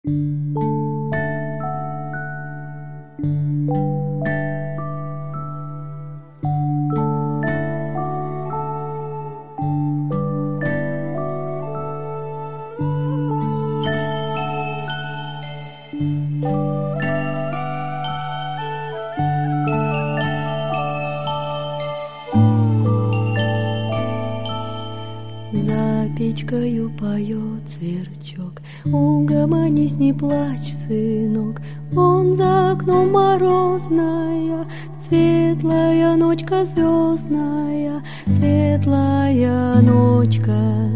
За печкою поет сверчок, угомонись, не плачь, сынок. Он за окном морозная, светлая ночка звездная, светлая ночка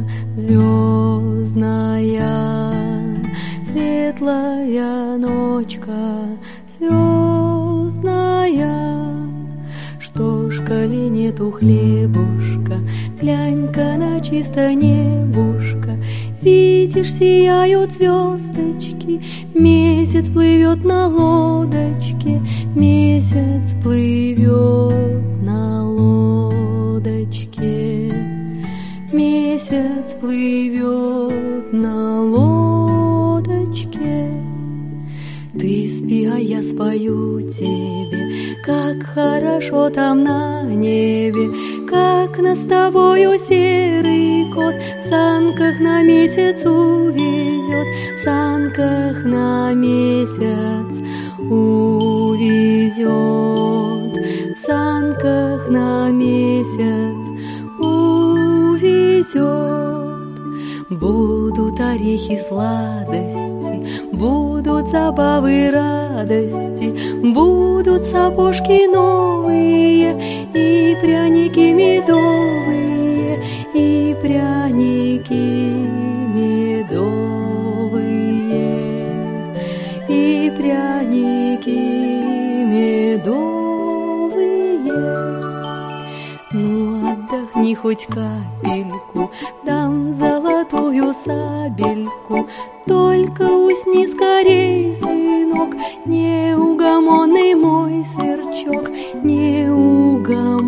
звездная, светлая ночка звездная. Что ж, коли нету хлебушка, глянь-ка на чисто небушка. Видишь, сияют звездочки, месяц плывет на лодочке, месяц плывет на лодочке, месяц плывет на лодочке. Ты спи, а я спою тебе, как хорошо там на небе, как нас с тобою серый кот в санках на месяц увезет, в санках на месяц увезет, в санках на месяц увезет. Будут орехи сладости, будут забавы радости, будут сапожки новые и пряники медовые, и пряники медовые, и пряники медовые. Ну, отдохни хоть капельку, дам золотую сабельку, только усни скорей, сынок, неугомонный мой сверчок, неугомонный